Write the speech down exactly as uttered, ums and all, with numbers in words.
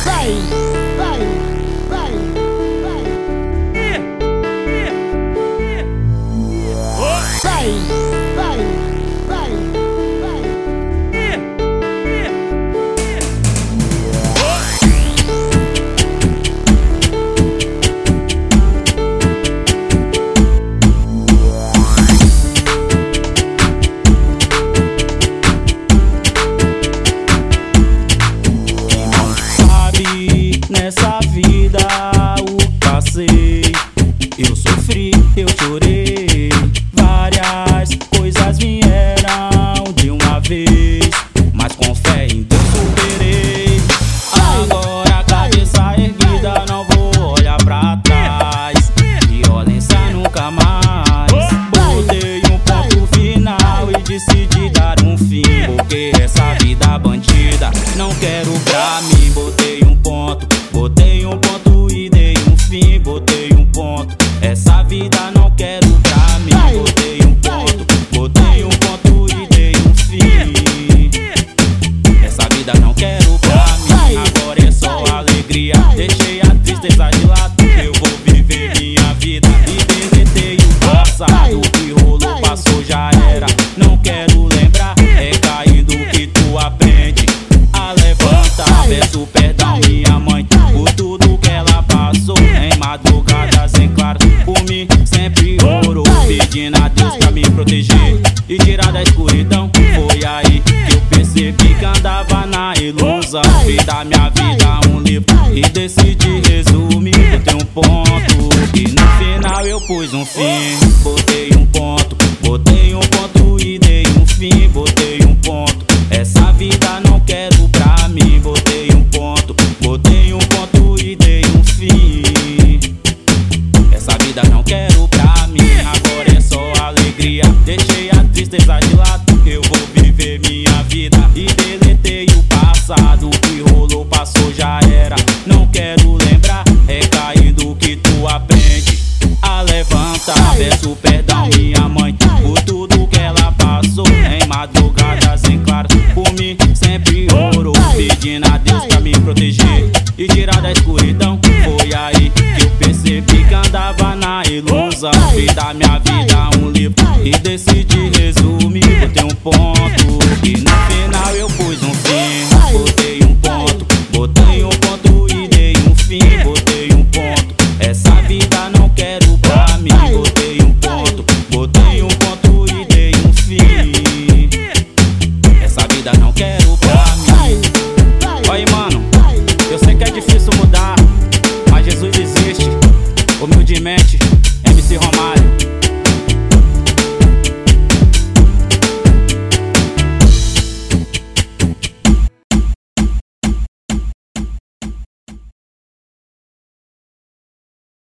vai, vai, vai, vai. Vai, vai, vai, vai. Nessa vida o que passei, eu sofri, eu chorei, várias coisas vieram de uma vez, mas com fé em Deus superei. Agora cabeça erguida, não vou olhar pra trás, violência nunca mais. Botei um ponto final e decidi dar um fim, porque essa vida bandida não quero pra mim. Botei um ponto, botei um ponto e dei um fim. Botei um ponto, essa vida não quero pra mim. Botei um ponto, botei um ponto e dei um fim. Essa vida não quero pra mim. Agora é só alegria, deixei a tristeza de lado. Eu vou viver minha vida e deletei o passado. O que rolou passou, já era, não quero lembrar. É caindo que tu aprende a levantar. Peço perdão minha mãe por tudo que ela passou. Em madrugadas em claro, por mim sempre orou, pedindo a Deus pra me proteger e tirar da escuridão. Foi aí que eu percebi que andava na ilusão. Fiz da minha vida um livro e decidi resumir. Botei um ponto e no final eu pus um fim. Botei um ponto, botei um ponto e dei um fim. Botei um ponto, essa vida não quero pra mim. Botei um ponto, botei um ponto e dei um fim. Essa vida não quero pra mim. Agora é só alegria, deixei a tristeza de lado. Eu vou viver minha vida e deletei o passado. O que rolou passou, já era, não quero lembrar. É caindo que tu aprende a levantar. Peço perdão minha mãe por tudo que ela passou. Em madrugadas em claro, por mim sempre orou, pedindo a Deus pra me proteger e tirar da escuridão. Foi aí que eu percebi que andava na ilusão. Fiz da minha vida um livro e decidi resumir. Botei um ponto e no final eu pus um fim. Botei um ponto, botei um ponto e dei um fim. Botei um ponto, essa vida não quero pra mim. Botei um ponto, botei um ponto e dei um fim. Essa vida não quero pra mim. Oi, mano, eu sei que é difícil mudar, mas Jesus existe. Humildemente